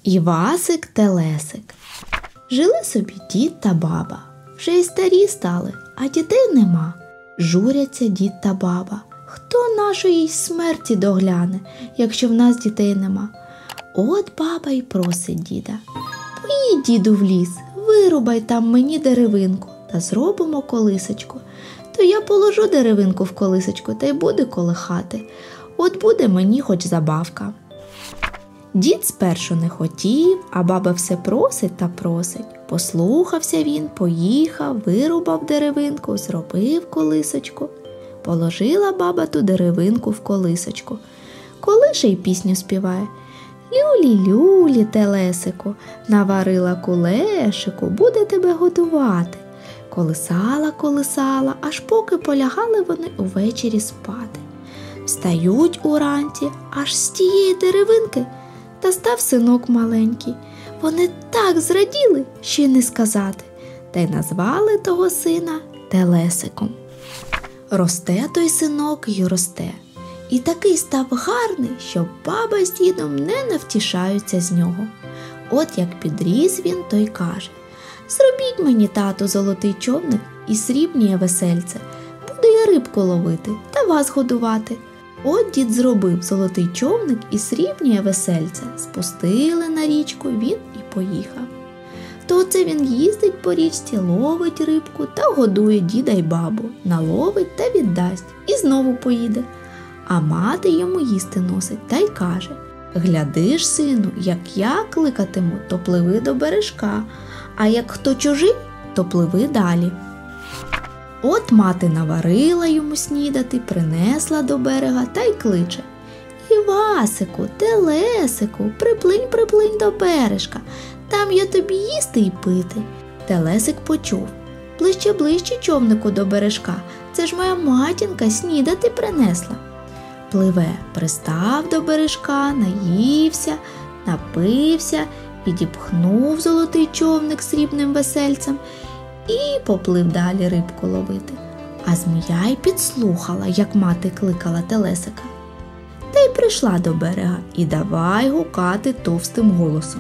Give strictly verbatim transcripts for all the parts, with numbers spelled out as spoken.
Івасик Телесик. Жили собі дід та баба. Вже й старі стали, а дітей нема. Журяться дід та баба. Хто нашої смерті догляне, якщо в нас дітей нема? От баба й просить діда: поїдь, діду, в ліс, вирубай там мені деревинку та зробимо колисочку. То я положу деревинку в колисочку та й буде колихати. От буде мені хоч забавка. Дід спершу не хотів, а баба все просить та просить. Послухався він, поїхав, вирубав деревинку, зробив колисочку. Положила баба ту деревинку в колисочку. Колише й пісню співає: люлі-люлі, телесику, наварила кулешику, буде тебе годувати. Колисала, колисала, аж поки полягали вони увечері спати. Встають уранці, аж з тієї деревинки та став синок маленький. Вони так зраділи, що й не сказати, та й назвали того сина Телесиком. Росте той синок й росте, і такий став гарний, що баба з дідом не навтішаються з нього. От як підріс він, то й каже: зробіть мені, тату, золотий човник і срібніє весельце, буду я рибку ловити та вас годувати. От дід зробив золотий човник і срібніє весельце, спустили на річку, він і поїхав. То оце він їздить по річці, ловить рибку та годує діда й бабу, наловить та віддасть, і знову поїде. А мати йому їсти носить та й каже: гляди ж, сину, як я кликатиму, то пливи до бережка, а як хто чужий, то пливи далі. От мати наварила йому снідати, принесла до берега та й кличе: Івасику, Телесику, приплинь, приплинь до бережка, там я тобі їсти й пити. Телесик почув: ближче, ближче, човнику, до бережка, це ж моя матінка снідати принесла. Пливе, пристав до бережка, наївся, напився, підіпхнув золотий човник срібним весельцем і поплив далі рибку ловити. А змія й підслухала, як мати кликала Телесика. Та й прийшла до берега і давай гукати товстим голосом: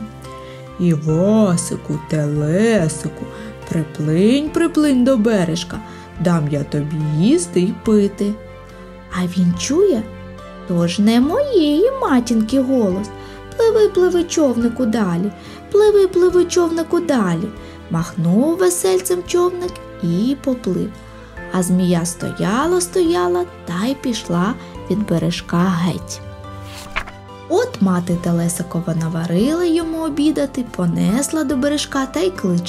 Івасику, Телесику, приплинь, приплинь до бережка, дам я тобі їсти й пити. А він чує: то ж не моєї матінки голос. Пливи, пливи, човнику, далі, пливи, пливи, човнику, далі. Махнув весельцем човник і поплив. А змія стояла, стояла та й пішла від бережка геть. От мати Телесикова наварила йому обідати, понесла до бережка та й кличе: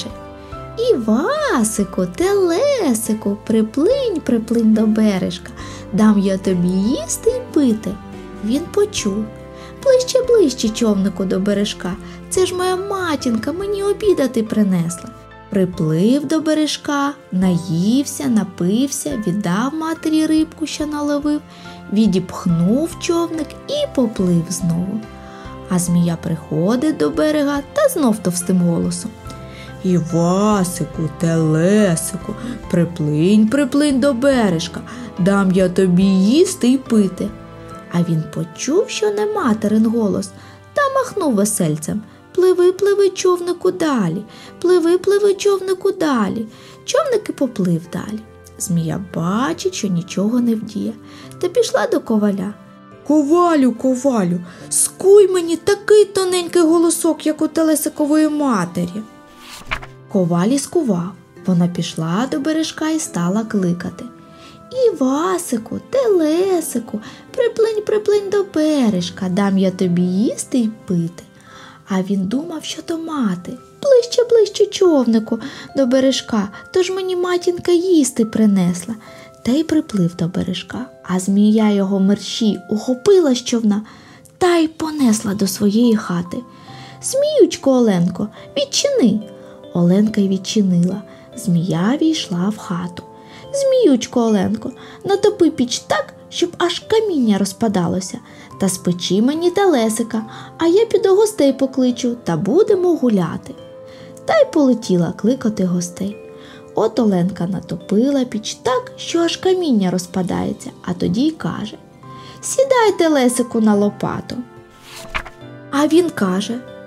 Івасику, Телесику, приплинь, приплинь до бережка, дам я тобі їсти й пити. Він почув: ближче, ближче, човнику, до бережка, це ж моя матінка мені обідати принесла. Приплив до бережка, наївся, напився, віддав матері рибку, що наловив, відіпхнув човник і поплив знову. А змія приходить до берега та знов товстим голосом: Івасику, Телесику, приплинь, приплинь до бережка, дам я тобі їсти й пити. А він почув, що не материн голос, та махнув весельцем: пливи, пливи, човнику, далі, пливи, пливи, човнику, далі. Човник і поплив далі. Змія бачить, що нічого не вдіє, та пішла до коваля: Ковалю, ковалю, скуй мені такий тоненький голосок, як у Телесикової матері. Коваль і скував. Вона пішла до бережка і стала кликати: Івасику, Телесику, приплинь, приплинь до бережка, дам я тобі їсти й пити. А він думав, що то мати: ближче, ближче, човнику, до бережка, то ж мені матінка їсти принесла. Та й приплив до бережка, а змія його мерщій ухопила з човна та й понесла до своєї хати. Зміючко, Оленко, відчини. Оленка й відчинила. Змія війшла в хату. Зміючко, Оленко, натопи піч так, щоб аж каміння розпадалося, та спечи мені Телесика, а я піду гостей покличу та будемо гуляти. Та й полетіла кликати гостей. От Оленка натопила піч так, що аж каміння розпадається, а тоді й каже: сідай, Телесику, на лопату. А він каже: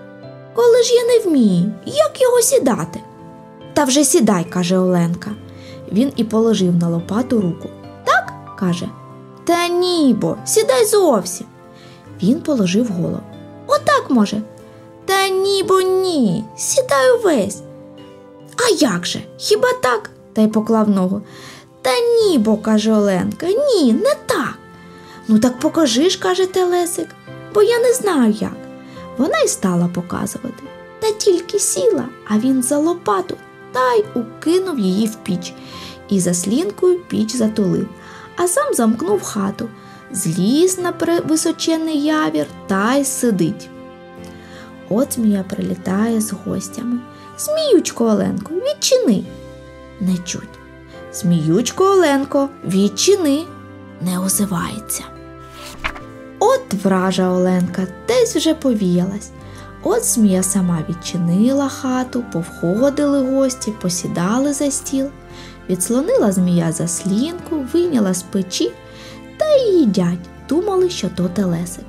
Коли ж я не вмію, як його сідати? Та вже сідай, каже Оленка. Він і положив на лопату руку. Так, каже. Та ні, бо, сідай зовсім. Він положив голову. Отак, може. Та ні, бо ні, сідай увесь. А як же, хіба так? Та й поклав ногу. Та ні, бо, каже Оленка, ні, не так. Ну так покажи ж, каже телесик, бо я не знаю як. Вона й стала показувати. Та тільки сіла, а він за лопату та й укинув її в піч. І заслінкою піч затулив, а сам замкнув хату. Зліз на височенний явір та й сидить. От змія прилітає з гостями. Зміючко, Оленко, відчини. Не чуть. Зміючко, Оленко, відчини. Не озивається. От вража Оленка десь вже повіялась. От змія сама відчинила хату, повходили гості, посідали за стіл. Відслонила змія заслінку, вийняла з печі та й їдять. Думали, що то телесик.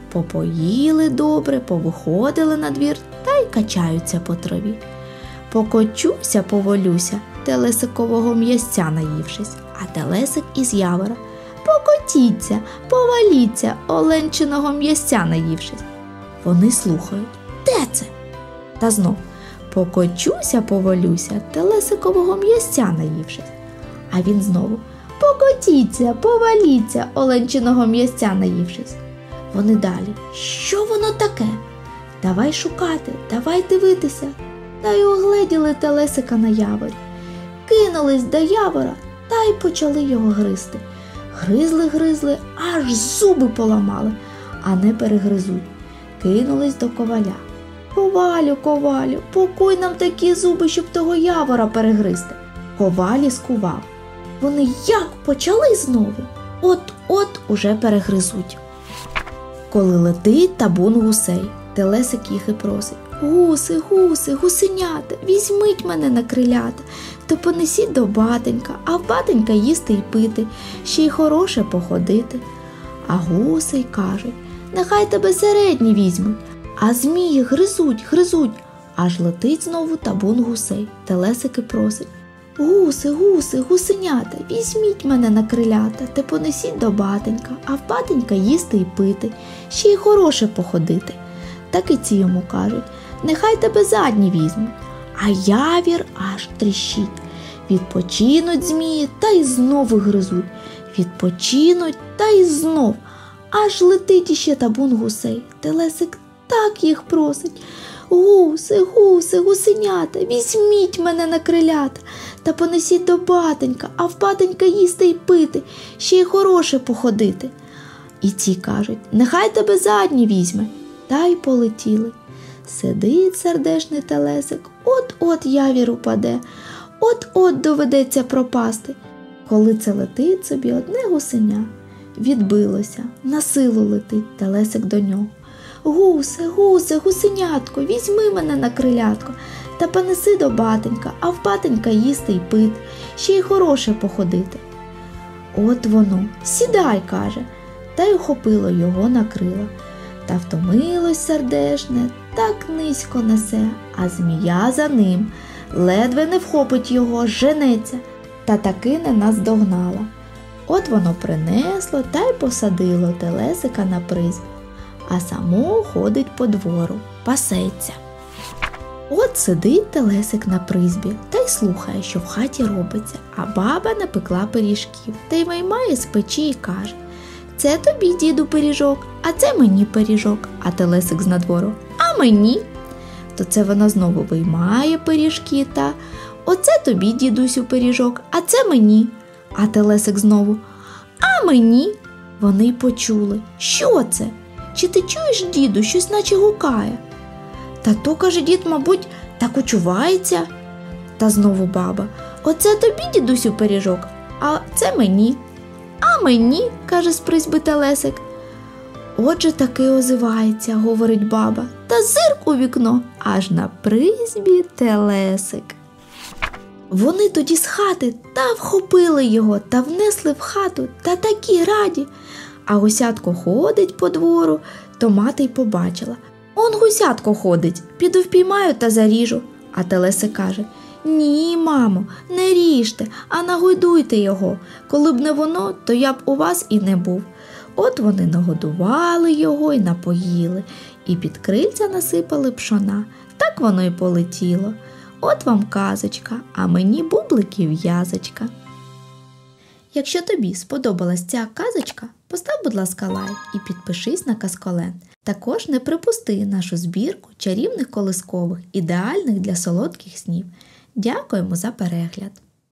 Попоїли добре, повиходили на двір та й качаються по траві. Покочуся, поволюся, телесикового м'ясця наївшись, а телесик із явора. Покотіться, поваліться, оленчиного м'ясця наївшись. Вони слухають. Де це? Та знов. Покочуся, повалюся, телесикового м'ясця наївшись. А він знову. Покотіться, поваліться, оленчиного м'ясця наївшись. Вони далі. Що воно таке? Давай шукати, давай дивитися. Та й огледіли телесика на яворі. Кинулись до явора та й почали його гризти. Гризли-гризли, аж зуби поламали, а не перегризуть. Кинулись до коваля. Ковалю, ковалю, покуй нам такі зуби, щоб того явора перегризти. Коваль і скував. Вони як почали знову, от-от уже перегризуть. Коли летить табун гусей, телесик їх і просить. Гуси, гуси, гусенята, візьміть мене на крилята, то понесіть до батенька, а в батенька їсти й пити, ще й хороше походити. А гуси й кажуть, нехай тебе середні візьмуть, а змії гризуть, гризуть. Аж летить знову табун гусей, телесик і просить. Гуси, гуси, гусенята, візьміть мене на крилята, та понесіть до батенька, а в батенька їсти й пити, ще й хороше походити. Так і ці йому кажуть, нехай тебе задні візьмуть, а явір аж тріщить. Відпочинуть змії та й знову гризуть, відпочинуть та й знов. Аж летить іще табун гусей, телесик так їх просить. Гуси, гуси, гусенята, візьміть мене на крилята, та понесіть до батенька, а в батенька їсти й пити, ще й хороше походити. І ці кажуть, нехай тебе задні візьме, та й полетіли. Сидить сердешний телесик, от-от явір упаде, от-от доведеться пропасти. Коли це летить собі одне гусеня, відбилося, на силу летить телесик до нього. Гусе, гусе, гусенятко, візьми мене на крилятко, та понеси до батенька, а в батенька їсти й пити, ще й хороше походити. От воно, сідай, каже, та й ухопило його на крила. Та втомилось сердешне, так низько несе, а змія за ним, ледве не вхопить його, женеться, та таки не наздогнала. От воно принесло та й посадило телесика на призьбу, а само ходить по двору, пасеться. От сидить телесик на призьбі та й слухає, що в хаті робиться, а баба напекла пиріжків та й виймає з печі і каже: «Це тобі, діду, пиріжок, а це мені пиріжок», а телесик з надвору: «А мені?» То це вона знову виймає пиріжки та: «Оце тобі, дідусю, пиріжок, а це мені», а телесик знову: «А мені?» Вони й почули: «Що це? Чи ти чуєш, діду, щось наче гукає?» «Та то, каже дід, мабуть, так очувається». Та знову баба: «Оце тобі, дідусю, пиріжок, а це мені». «А мені?» – каже з призьби телесик. «Отже таки озивається», – говорить баба, та зирк у вікно, аж на призьбі телесик. Вони тоді з хати та вхопили його та внесли в хату, та такі раді. А гусятко ходить по двору, то мати й побачила. Он гусятко ходить, піду впіймаю та заріжу. А телесик каже: ні, мамо, не ріжте, а нагодуйте його. Коли б не воно, то я б у вас і не був. От вони нагодували його і напоїли, і під крильця насипали пшона. Так воно й полетіло. От вам казочка, а мені бублики в'язочка. Якщо тобі сподобалась ця казочка, постав, будь ласка, лайк і підпишись на Казколенд. Також не пропусти нашу збірку чарівних колискових, ідеальних для солодких снів. Дякуємо за перегляд!